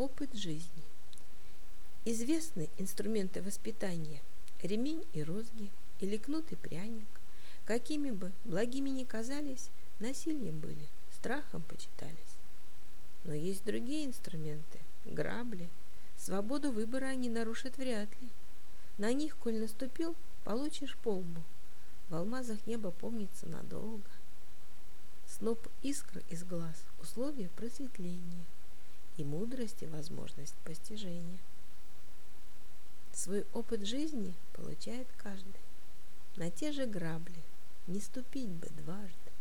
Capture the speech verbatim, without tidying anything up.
опыт жизни. Известны инструменты воспитания – ремень и розги, или кнут и пряник. Какими бы благими ни казались, насилием были, страхом почитались. Но есть другие инструменты – грабли. Свободу выбора они нарушат вряд ли. На них, коль наступил, получишь по лбу. В алмазах небо помнится надолго. Сноп искр из глаз – условия просветления, и мудрости возможность постижения. Свой опыт жизни получает каждый. На те же грабли не ступить бы дважды.